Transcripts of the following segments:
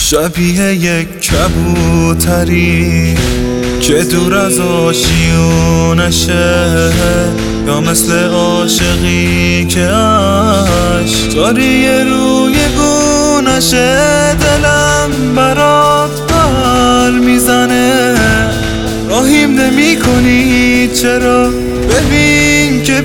شبیه یک کبوتری که دور از آشیونشه، یا مثل عاشقی که اشکاری روی گونشه. دلم برات پر میزنه، راهیم نمی کنی چرا؟ ببین که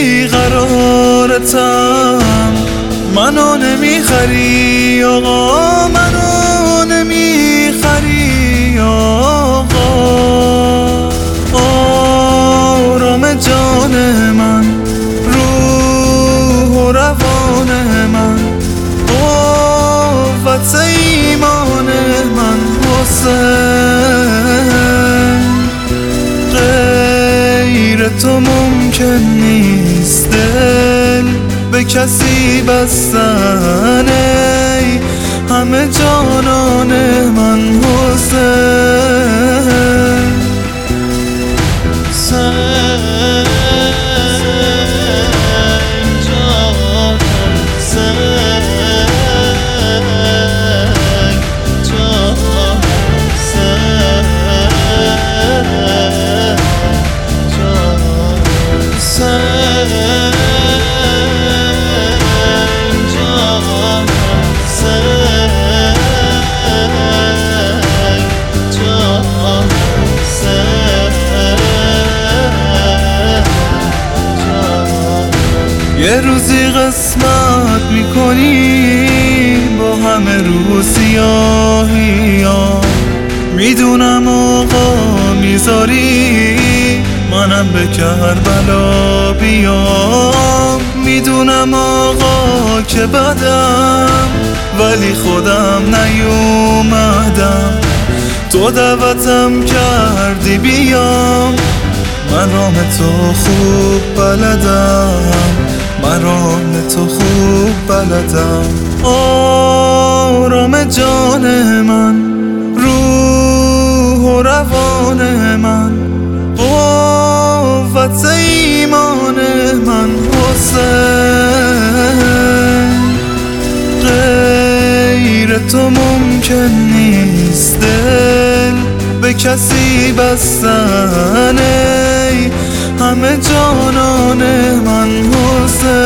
بیقرارتم، منو نمیخری آقا، منو نمیخری آقا. آرام جان من، روح و روان من، قوت ایمان من حسین. غیر تو ممکن نیست دل به کسی بستن، ای همه جانان من حسین. یه روزی قسمت میکنی با همه رو سیاهی ها، میدونم آقا میذاری منم به کربلا بیام. میدونم آقا که بدم ولی خودم نیومدم، تو دعوتم کردی بیام. من رام تو خوب بلدم، من رام تو خوب بلدم. آرام جان من، روح و روان من، قوت ایمان من حسین. غیر تو ممکن نیست دل به کسی بستن، ای همه جانان من حسین.